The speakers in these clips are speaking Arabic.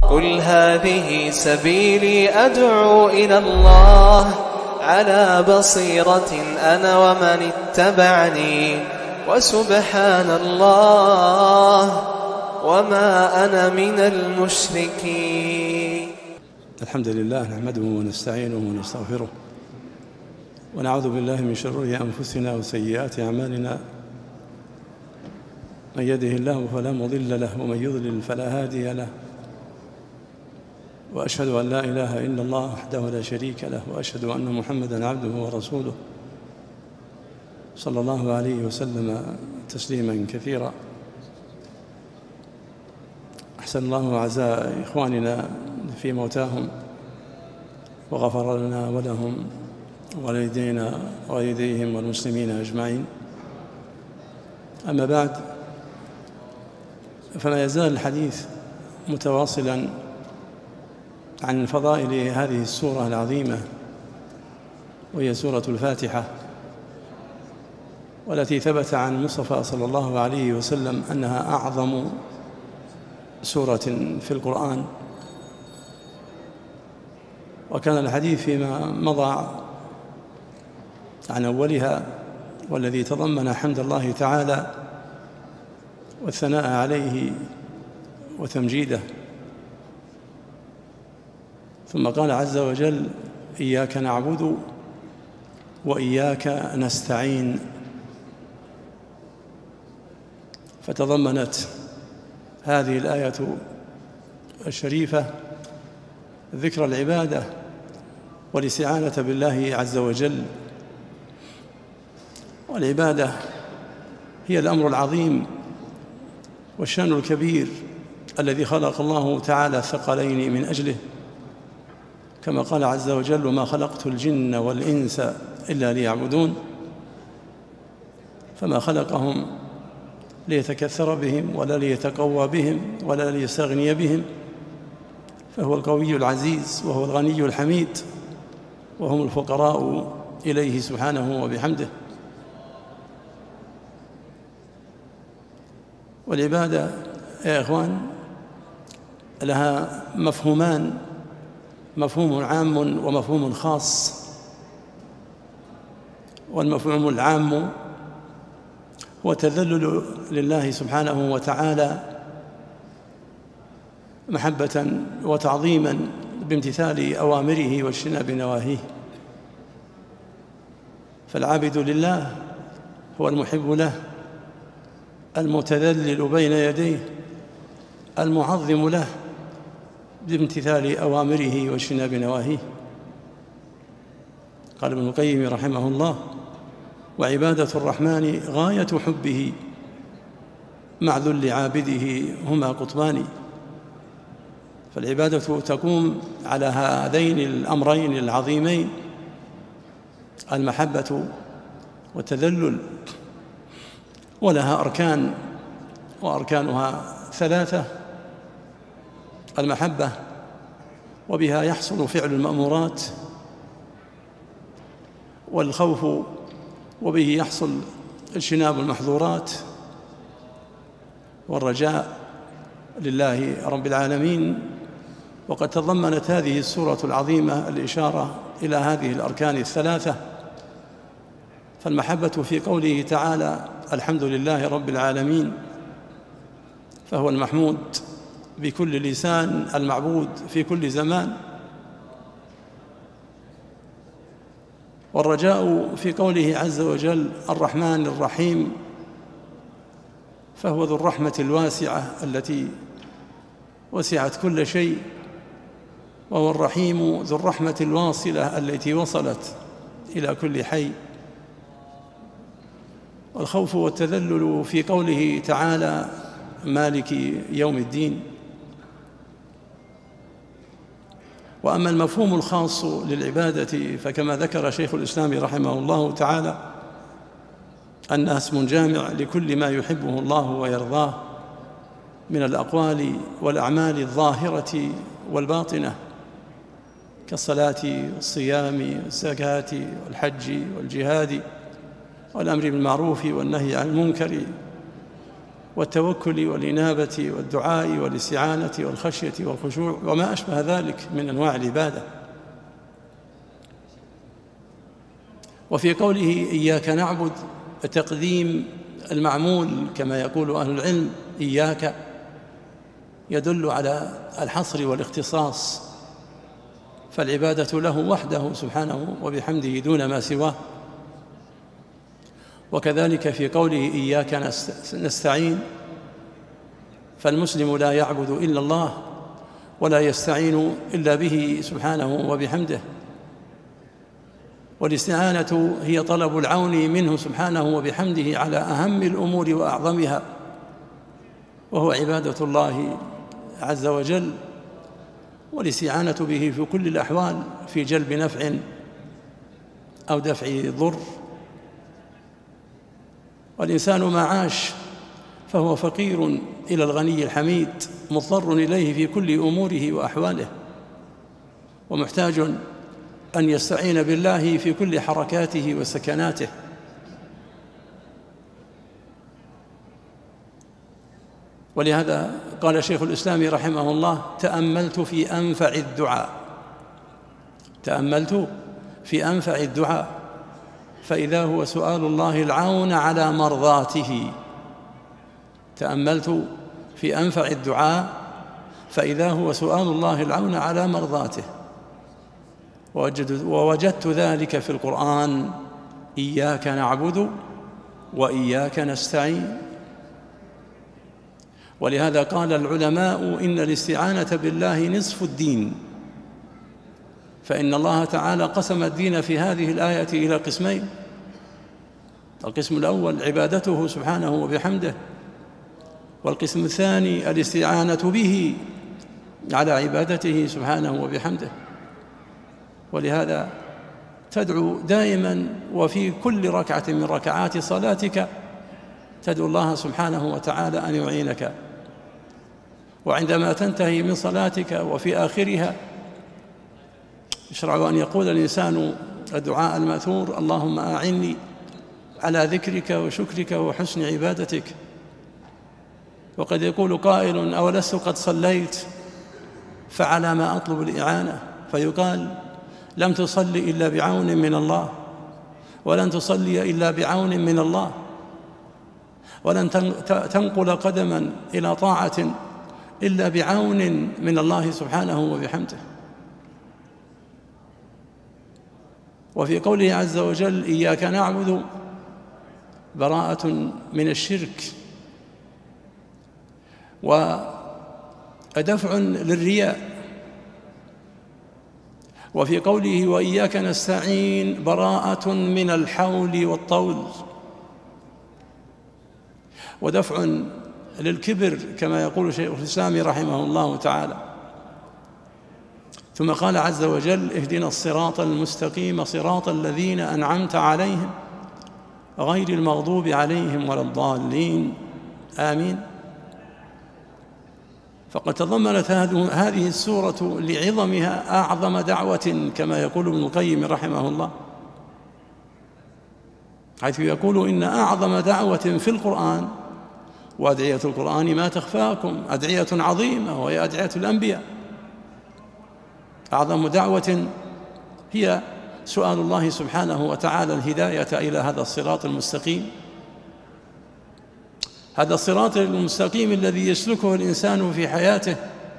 قل هذه سبيلي أدعو إلى الله على بصيرة أنا ومن اتبعني وسبحان الله وما أنا من المشركين. الحمد لله نحمده ونستعينه ونستغفره ونعوذ بالله من شرور أنفسنا وسيئات أعمالنا، من يهده الله فلا مضل له ومن يضلل فلا هادي له، وأشهد أن لا إله إلا الله وحده لا شريك له، وأشهد أن محمدًا عبده ورسوله صلى الله عليه وسلم تسليمًا كثيرا. أحسن الله عزاء إخواننا في موتاهم وغفر لنا ولهم والدينا ووالديهم والمسلمين أجمعين. أما بعد، فما يزال الحديث متواصلاً عن فضائل هذه السورة العظيمة، وهي سورة الفاتحة، والتي ثبت عن المصطفى صلى الله عليه وسلم أنها أعظم سورة في القرآن. وكان الحديث فيما مضى عن أولها، والذي تضمن حمد الله تعالى والثناء عليه وتمجيده. ثم قال عز وجل: إياك نعبد وإياك نستعين. فتضمنت هذه الآية الشريفة ذكر العبادة والاستعانة بالله عز وجل. والعبادة هي الأمر العظيم والشأن الكبير الذي خلق الله تعالى الثقلين من أجله، كما قال عز وجل: وما خلقت الجن والإنس إلا ليعبدون. فما خلقهم ليتكثر بهم ولا ليتقوى بهم ولا ليستغني بهم، فهو القوي العزيز وهو الغني الحميد، وهم الفقراء إليه سبحانه وبحمده. والعبادة يا إخوان لها مفهومان: مفهوم عام ومفهوم خاص. والمفهوم العام هو التذلل لله سبحانه وتعالى محبة وتعظيما بامتثال أوامره واجتناب نواهيه. فالعابد لله هو المحب له، المتذلل بين يديه، المعظم له بامتثال أوامره واجتناب نواهيه. قال ابن القيم رحمه الله: وعبادة الرحمن غاية حبه مع ذل عابده هما قطبان. فالعبادة تقوم على هذين الأمرين العظيمين: المحبة والتذلل. ولها أركان، وأركانها ثلاثة: المحبة، وبها يحصل فعل المأمورات، والخوف، وبه يحصل اجتناب المحظورات، والرجاء لله رب العالمين. وقد تضمنت هذه السورة العظيمة الإشارة إلى هذه الأركان الثلاثة. فالمحبة في قوله تعالى: الحمد لله رب العالمين، فهو المحمود بكل لسان، المعبود في كل زمان. والرجاء في قوله عز وجل: الرحمن الرحيم، فهو ذو الرحمة الواسعة التي وسعت كل شيء، وهو الرحيم ذو الرحمة الواصلة التي وصلت إلى كل حي. والخوف والتذلل في قوله تعالى: مالك يوم الدين. وأما المفهوم الخاص للعبادة فكما ذكر شيخ الإسلام رحمه الله تعالى أنها اسم جامع لكل ما يحبه الله ويرضاه من الأقوال والأعمال الظاهرة والباطنة، كالصلاة والصيام والزكاة والحج والجهاد والأمر بالمعروف والنهي عن المنكر والتوكل والإنابة والدعاء والاستعانة والخشية والخشوع وما أشبه ذلك من أنواع العبادة. وفي قوله إياك نعبد تقديم المعمول كما يقول أهل العلم إياك يدل على الحصر والاختصاص، فالعبادة له وحده سبحانه وبحمده دون ما سواه. وكذلك في قوله إياك نستعين، فالمسلم لا يعبد إلا الله ولا يستعين إلا به سبحانه وبحمده، والاستعانة هي طلب العون منه سبحانه وبحمده على أهم الأمور وأعظمها، وهو عبادة الله عز وجل، والاستعانة به في كل الأحوال في جلب نفع أو دفع ضر. والإنسان ما عاش فهو فقير إلى الغني الحميد، مضطر إليه في كل أموره وأحواله، ومحتاج أن يستعين بالله في كل حركاته وسكناته. ولهذا قال شيخ الإسلام رحمه الله: تأملت في أنفع الدعاء فإذا هو سؤال الله العون على مرضاته. تأملت في أنفع الدعاء فإذا هو سؤال الله العون على مرضاته، ووجدت ذلك في القرآن: إياك نعبد وإياك نستعين. ولهذا قال العلماء: إن الاستعانة بالله نصف الدين، فإن الله تعالى قسم الدين في هذه الآية إلى قسمين: القسم الأول عبادته سبحانه وبحمده، والقسم الثاني الاستعانة به على عبادته سبحانه وبحمده. ولهذا تدعو دائما وفي كل ركعة من ركعات صلاتك تدعو الله سبحانه وتعالى أن يعينك، وعندما تنتهي من صلاتك وفي آخرها يشرع أن يقول الإنسان الدعاء المأثور: اللهم أعني على ذكرك وشكرك وحسن عبادتك. وقد يقول قائل: أولست قد صليت فعلى ما أطلب الإعانة؟ فيقال: لم تصل إلا بعون من الله، ولن تصلي إلا بعون من الله، ولن تنقل قدما إلى طاعة إلا بعون من الله سبحانه وبحمده. وفي قوله عز وجل: إياك نعبد براءة من الشرك ودفع للرياء. وفي قوله: وإياك نستعين براءة من الحول والطول ودفع للكبر كما يقول شيخ الإسلام رحمه الله تعالى. ثم قال عز وجل: اهدنا الصراط المستقيم صراط الذين أنعمت عليهم غير المغضوب عليهم ولا الضالين، آمين. فقد تضمنت هذه السورة لعظمها أعظم دعوة كما يقول ابن القيم رحمه الله، حيث يقول: إن أعظم دعوة في القرآن، وأدعية القرآن ما تخفاكم، أدعية عظيمة وهي أدعية الأنبياء، أعظم دعوة هي سؤال الله سبحانه وتعالى الهداية إلى هذا الصراط المستقيم، هذا الصراط المستقيم الذي يسلكه الإنسان في حياته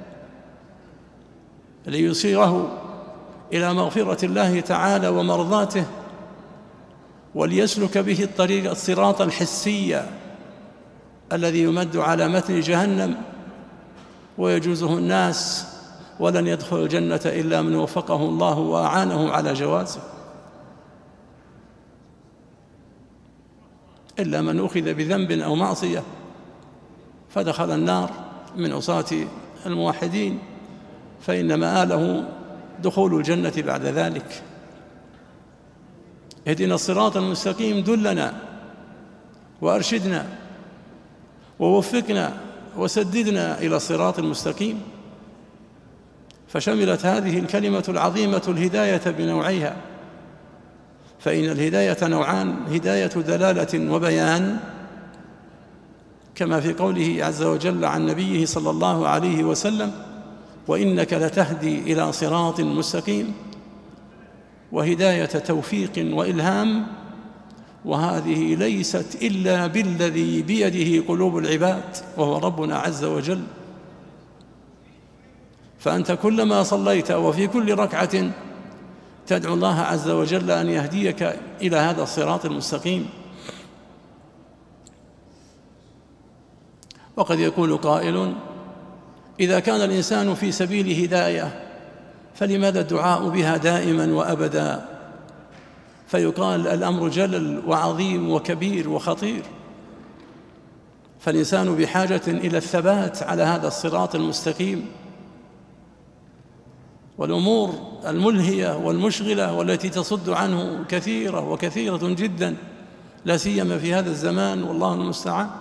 ليصيره إلى مغفرة الله تعالى ومرضاته، وليسلك به الصراط الحسي الذي يمد على متن جهنم ويجوزه الناس، ولن يدخل الجنة إلا من وفقه الله وأعانه على جوازه، إلا من أخذ بذنب أو معصية فدخل النار من عصاة الموحدين، فإن مآله دخول الجنة بعد ذلك. اهدنا الصراط المستقيم، دلنا وأرشدنا ووفقنا وسددنا إلى الصراط المستقيم. فشملت هذه الكلمة العظيمة الهداية بنوعيها، فإن الهداية نوعان: هداية دلالة وبيان كما في قوله عز وجل عن نبيه صلى الله عليه وسلم: وإنك لتهدي إلى صراط مستقيم، وهداية توفيق وإلهام، وهذه ليست إلا بالذي بيده قلوب العباد وهو ربنا عز وجل. فأنت كلما صليت وفي كل ركعة تدعو الله عز وجل أن يهديك إلى هذا الصراط المستقيم. وقد يقول قائل: إذا كان الإنسان في سبيل هداية فلماذا الدعاء بها دائما وأبدا؟ فيقال: الأمر جلل وعظيم وكبير وخطير، فالإنسان بحاجة إلى الثبات على هذا الصراط المستقيم. والأمور الملهية والمشغلة والتي تصد عنه كثيرة وكثيرة جدا، لا سيما في هذا الزمان، والله المستعان.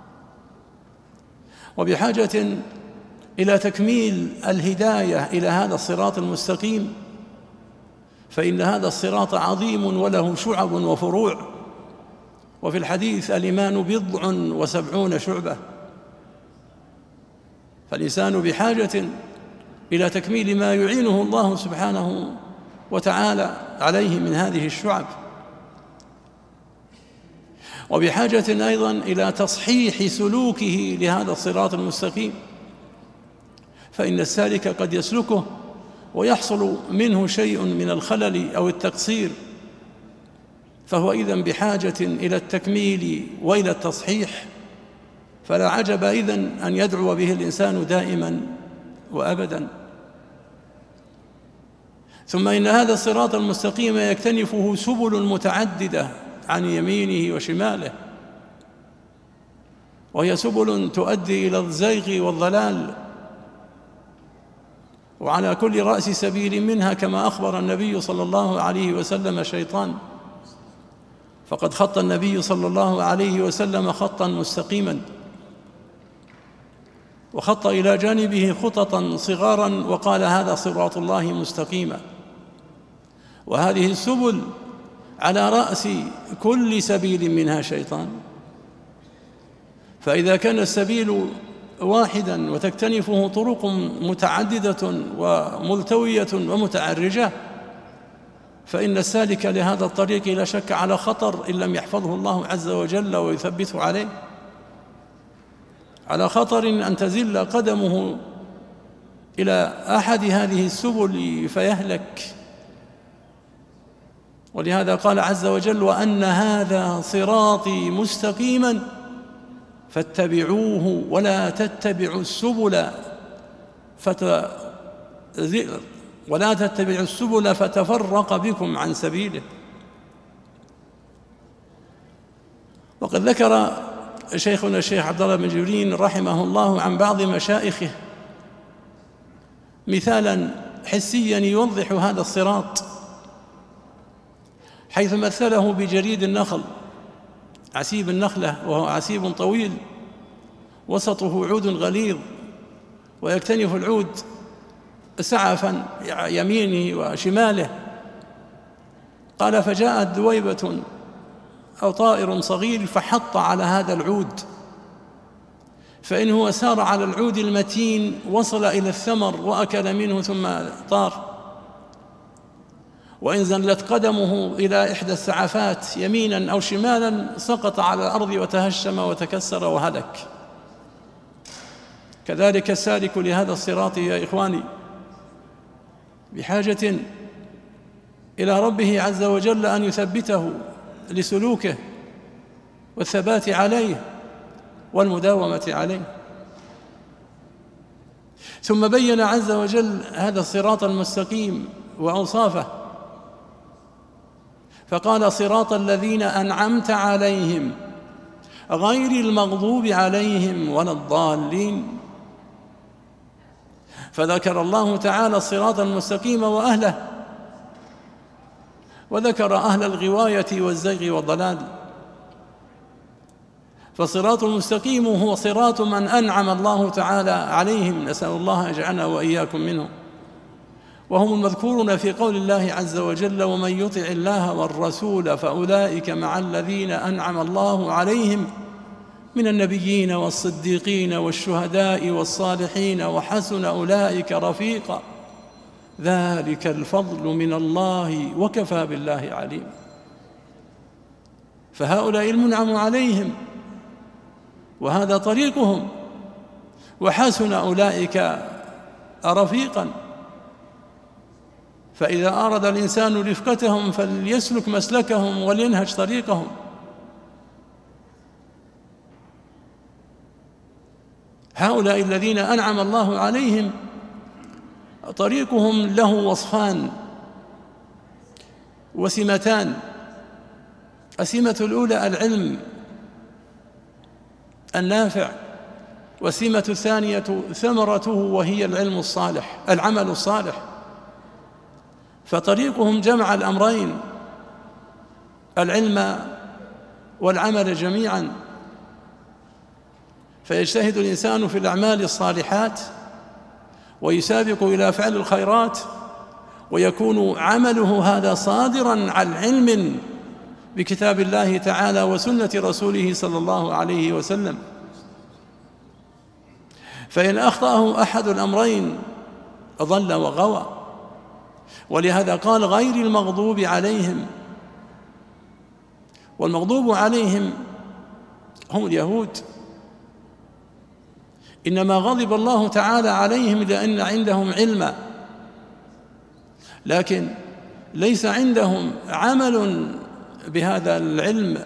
وبحاجة إلى تكميل الهداية إلى هذا الصراط المستقيم، فإن هذا الصراط عظيم وله شعب وفروع. وفي الحديث: الإيمان 70 شعبة. فالإنسان بحاجة إلى تكميل ما يعينه الله سبحانه وتعالى عليه من هذه الشعب، وبحاجة أيضا إلى تصحيح سلوكه لهذا الصراط المستقيم، فإن السالك قد يسلكه ويحصل منه شيء من الخلل أو التقصير، فهو إذن بحاجة إلى التكميل وإلى التصحيح. فلا عجب إذن أن يدعو به الإنسان دائما وأبدا. ثم إن هذا الصراط المستقيم يكتنفه سبل متعددة عن يمينه وشماله، وهي سبل تؤدي إلى الزيغ والضلال، وعلى كل رأس سبيل منها كما أخبر النبي صلى الله عليه وسلم شيطان. فقد خط النبي صلى الله عليه وسلم خطا مستقيما، وخط إلى جانبه خططا صغارا، وقال: هذا صراط الله مستقيما. وهذه السبل على رأس كل سبيل منها شيطان. فإذا كان السبيل واحدا وتكتنفه طرق متعددة وملتوية ومتعرجة، فإن السالك لهذا الطريق لا شك على خطر إن لم يحفظه الله عز وجل ويثبته عليه، على خطر أن تزل قدمه إلى أحد هذه السبل فيهلك. ولهذا قال عز وجل: وأن هذا صراطي مستقيما فاتبعوه ولا تتبعوا السبل فتفرق بكم عن سبيله. وقد ذكر شيخنا الشيخ عبد الله بن جبرين رحمه الله عن بعض مشايخه مثالا حسيا يوضح هذا الصراط، حيث مثله بجريد النخل، عسيب النخلة، وهو عسيب طويل وسطه عود غليظ، ويكتنف العود سعفا يمينه وشماله. قال: فجاءت دويبة أو طائر صغير فحط على هذا العود، فإن هو سار على العود المتين وصل إلى الثمر وأكل منه ثم طار، وإن زلت قدمه إلى إحدى السعفات يمينا أو شمالا سقط على الأرض وتهشم وتكسر وهلك. كذلك السالك لهذا الصراط يا إخواني بحاجة إلى ربه عز وجل أن يثبته لسلوكه والثبات عليه والمداومة عليه. ثم بين عز وجل هذا الصراط المستقيم وأوصافه، فقال: صراط الذين أنعمت عليهم غير المغضوب عليهم ولا الضالين. فذكر الله تعالى الصراط المستقيم وأهله، وذكر أهل الغواية والزيغ والضلال. فالصراط المستقيم هو صراط من أنعم الله تعالى عليهم، نسأل الله أن يجعلنا وإياكم منهم، وهم المذكورون في قول الله عز وجل: ومن يطع الله والرسول فأولئك مع الذين أنعم الله عليهم من النبيين والصديقين والشهداء والصالحين وحسن أولئك رفيقا ذلك الفضل من الله وكفى بالله عليم. فهؤلاء المنعم عليهم وهذا طريقهم، وحسن أولئك رفيقا. فإذا أراد الإنسان رفقتهم فليسلك مسلكهم ولينهج طريقهم. هؤلاء الذين أنعم الله عليهم طريقهم له وصفان وسمتان. السمة الأولى العلم النافع، والسمة الثانية ثمرته وهي العلم الصالح، العمل الصالح. فطريقهم جمع الأمرين، العلم والعمل جميعا. فيجتهد الإنسان في الأعمال الصالحات ويسابق إلى فعل الخيرات، ويكون عمله هذا صادراً عن علم بكتاب الله تعالى وسنة رسوله صلى الله عليه وسلم. فإن أخطأه أحد الأمرين ضل وغوى. ولهذا قال غير المغضوب عليهم، والمغضوب عليهم هم اليهود. إنما غضب الله تعالى عليهم لأن عندهم علما، لكن ليس عندهم عمل بهذا العلم.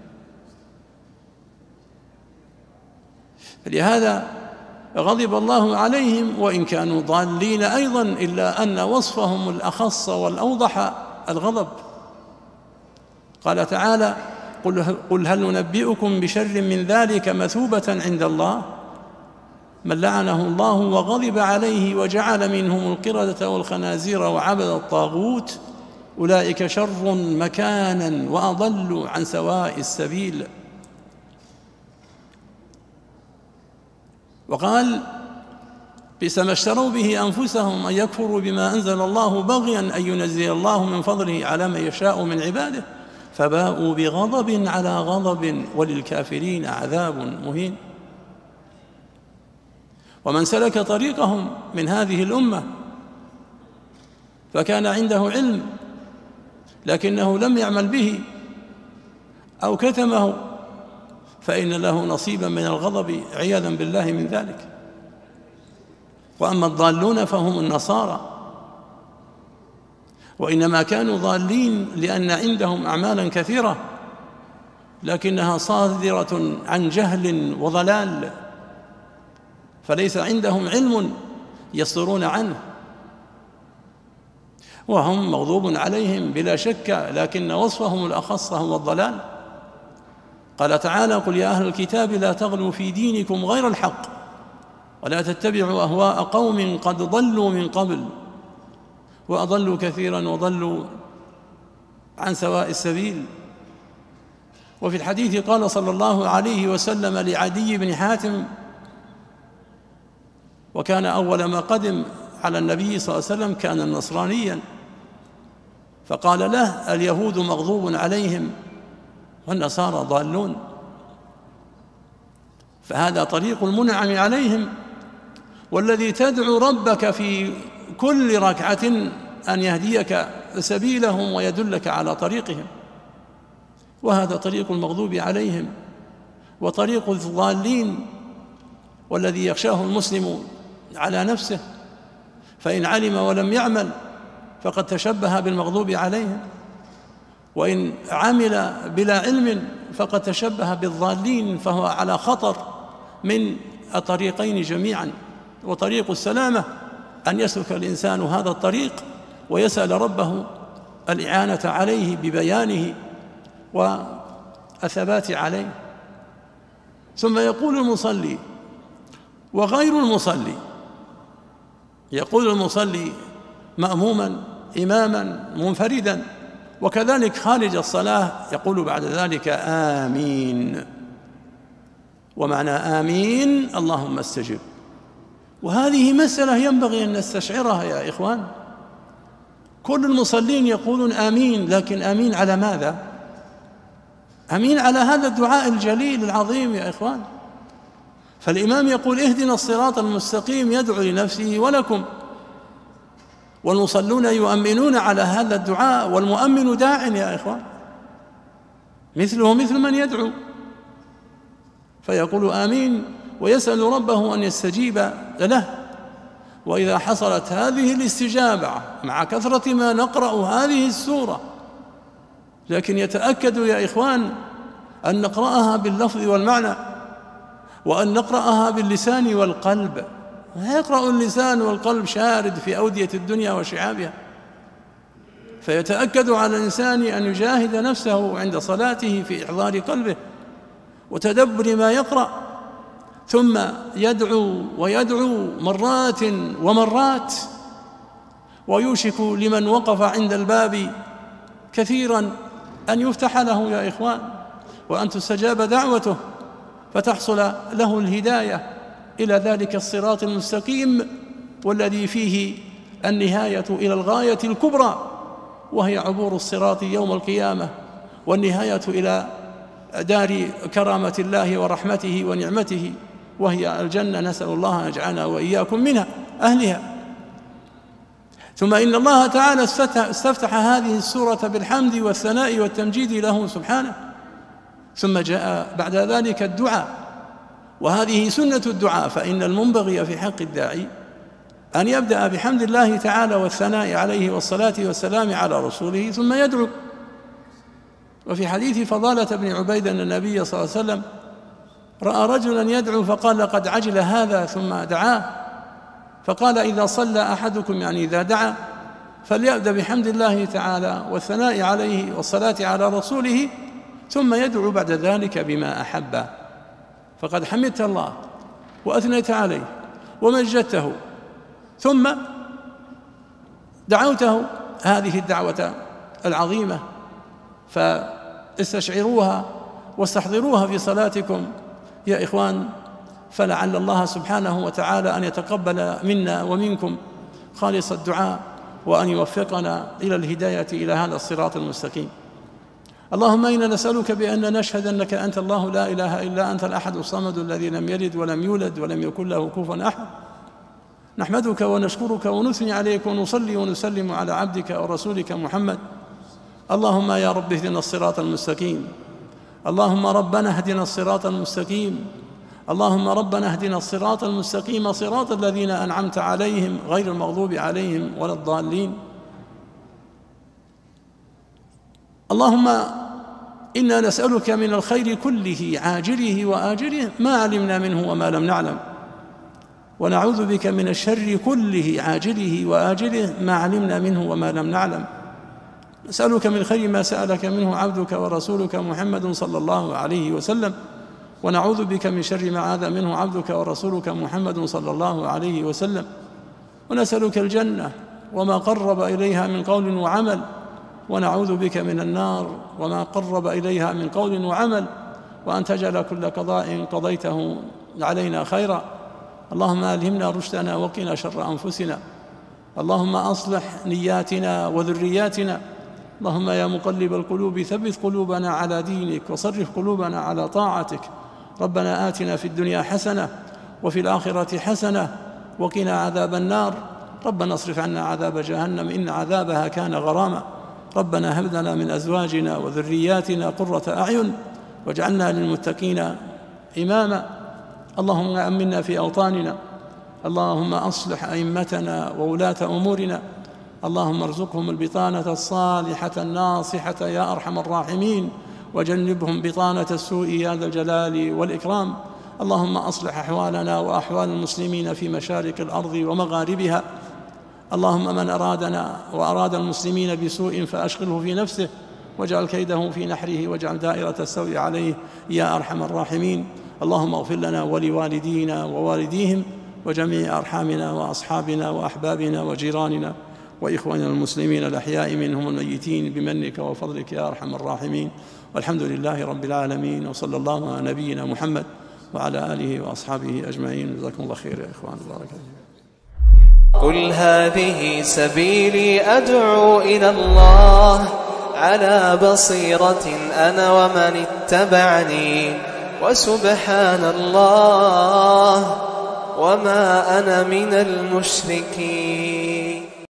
لهذا غضب الله عليهم وإن كانوا ضالين أيضا، إلا أن وصفهم الأخص والأوضح الغضب. قال تعالى قل هل ننبئكم بشر من ذلك مثوبة عند الله من لعنه الله وغضب عليه وجعل منهم القردة والخنازير وعبد الطاغوت أولئك شر مكانا وأضل عن سواء السبيل. وقال بئس ما اشتروا به أنفسهم أن يكفروا بما أنزل الله بغيا أن ينزل الله من فضله على من يشاء من عباده فباءوا بغضب على غضب وللكافرين عذاب مهين. ومن سلك طريقهم من هذه الأمة فكان عنده علم لكنه لم يعمل به أو كتمه فإن له نصيبا من الغضب عياذا بالله من ذلك. وأما الضالون فهم النصارى، وإنما كانوا ضالين لأن عندهم أعمالا كثيرة لكنها صادرة عن جهل وضلال، فليس عندهم علم يصدرون عنه، وهم مغضوب عليهم بلا شك، لكن وصفهم الأخص هو الضلال. قال تعالى قل يا أهل الكتاب لا تغلوا في دينكم غير الحق ولا تتبعوا أهواء قوم قد ضلوا من قبل وأضلوا كثيرا وضلوا عن سواء السبيل. وفي الحديث قال صلى الله عليه وسلم لعدي بن حاتم، وكان أول ما قدم على النبي صلى الله عليه وسلم كان نصرانيا، فقال له اليهود مغضوب عليهم والنصارى ضالون. فهذا طريق المنعم عليهم، والذي تدعو ربك في كل ركعة أن يهديك سبيلهم ويدلك على طريقهم. وهذا طريق المغضوب عليهم وطريق الضالين، والذي يخشاه المسلم على نفسه، فإن علم ولم يعمل فقد تشبه بالمغضوب عليهم، وإن عمل بلا علم فقد تشبه بالضالين، فهو على خطر من الطريقين جميعا. وطريق السلامة أن يسلك الإنسان هذا الطريق ويسأل ربه الإعانة عليه ببيانه والثبات عليه. ثم يقول المصلي وغير المصلي، يقول المصلي مأموما إماما منفردا، وكذلك خارج الصلاة يقول بعد ذلك آمين. ومعنى آمين اللهم استجب. وهذه مسألة ينبغي أن نستشعرها يا إخوان. كل المصلين يقولون آمين، لكن آمين على ماذا؟ أمين على هذا الدعاء الجليل العظيم يا إخوان. فالإمام يقول اهدنا الصراط المستقيم، يدعو لنفسه ولكم، والمصلون يؤمنون على هذا الدعاء، والمؤمن داع يا إخوان، مثله مثل من يدعو، فيقول آمين ويسأل ربه أن يستجيب له. وإذا حصلت هذه الاستجابة مع كثرة ما نقرأ هذه السورة، لكن يتأكد يا إخوان أن نقرأها باللفظ والمعنى، وأن نقرأها باللسان والقلب. يقرأ اللسان والقلب شارد في أودية الدنيا وشعابها، فيتأكد على الإنسان أن يجاهد نفسه عند صلاته في إحضار قلبه وتدبر ما يقرأ، ثم يدعو ويدعو مرات ومرات، ويوشك لمن وقف عند الباب كثيرا أن يفتح له يا إخوان، وأن تستجاب دعوته، فتحصل له الهداية إلى ذلك الصراط المستقيم، والذي فيه النهاية إلى الغاية الكبرى، وهي عبور الصراط يوم القيامة، والنهاية إلى دار كرامة الله ورحمته ونعمته، وهي الجنة. نسأل الله أن يجعلنا وإياكم منها أهلها. ثم إن الله تعالى استفتح هذه السورة بالحمد والثناء والتمجيد له سبحانه، ثم جاء بعد ذلك الدعاء، وهذه سنة الدعاء، فإن المنبغي في حق الداعي أن يبدأ بحمد الله تعالى والثناء عليه والصلاة والسلام على رسوله، ثم يدعو. وفي حديث فضالة بن عبيد أن النبي صلى الله عليه وسلم رأى رجلا يدعو فقال لقد عجل هذا، ثم دعاه فقال إذا صلى أحدكم، يعني إذا دعا، فليبدأ بحمد الله تعالى والثناء عليه والصلاة على رسوله، ثم يدعو بعد ذلك بما أحب، فقد حمدت الله وأثنيت عليه ومجدته، ثم دعوته هذه الدعوة العظيمة، فاستشعروها واستحضروها في صلاتكم يا إخوان، فلعل الله سبحانه وتعالى أن يتقبل منا ومنكم خالص الدعاء، وأن يوفقنا إلى الهداية إلى هذا الصراط المستقيم. اللهم إنا نسألك بأن نشهد أنك أنت الله لا إله إلا أنت الأحد الصمد الذي لم يلد ولم يولد ولم يكن له كفوا أحد. نحمدك ونشكرك ونثني عليك ونصلي ونسلم على عبدك ورسولك محمد. اللهم يا رب اهدنا الصراط المستقيم، اللهم ربنا اهدنا الصراط المستقيم، اللهم ربنا اهدنا الصراط المستقيم، صراط الذين أنعمت عليهم غير المغضوب عليهم ولا الضالين. اللهم إنا نسألك من الخير كله عاجله وآجله ما علمنا منه وما لم نعلم، ونعوذ بك من الشر كله عاجله وآجله ما علمنا منه وما لم نعلم. نسألك من خير ما سألك منه عبدك ورسولك محمد صلى الله عليه وسلم، ونعوذ بك من شر ما عاذ منه عبدك ورسولك محمد صلى الله عليه وسلم. ونسألك الجنة وما قرب إليها من قول وعمل، ونعوذ بك من النار وما قرب إليها من قول وعمل، وأن تجعل كل قضاء قضيته علينا خيرا. اللهم ألهمنا رشدنا وقنا شر أنفسنا. اللهم أصلح نياتنا وذرياتنا. اللهم يا مقلب القلوب ثبت قلوبنا على دينك وصرف قلوبنا على طاعتك. ربنا آتنا في الدنيا حسنة وفي الآخرة حسنة وقنا عذاب النار. ربنا اصرف عنا عذاب جهنم إن عذابها كان غراما. ربنا هب لنا من أزواجنا وذرياتنا قرة أعين واجعلنا للمتقين إماما. اللهم أمنا في أوطاننا. اللهم أصلح أئمتنا وولاة أمورنا. اللهم ارزقهم البطانة الصالحة الناصحة يا أرحم الراحمين، وجنبهم بطانة السوء يا ذا الجلال والإكرام. اللهم أصلح أحوالنا وأحوال المسلمين في مشارق الأرض ومغاربها. اللهم من أرادنا وأراد المسلمين بسوء فأشغله في نفسه، واجعل كيده في نحره، واجعل دائرة السوء عليه يا أرحم الراحمين. اللهم اغفر لنا ولوالدينا ووالديهم وجميع أرحامنا وأصحابنا وأحبابنا وجيراننا وإخواننا المسلمين الأحياء منهم والميتين بمنك وفضلك يا أرحم الراحمين. والحمد لله رب العالمين، وصلى الله على نبينا محمد وعلى آله وأصحابه أجمعين. جزاكم الله خير يا إخوان. بارك الله. قل هذه سبيلي أدعو إلى الله على بصيرة أنا ومن اتبعني وسبحان الله وما أنا من المشركين.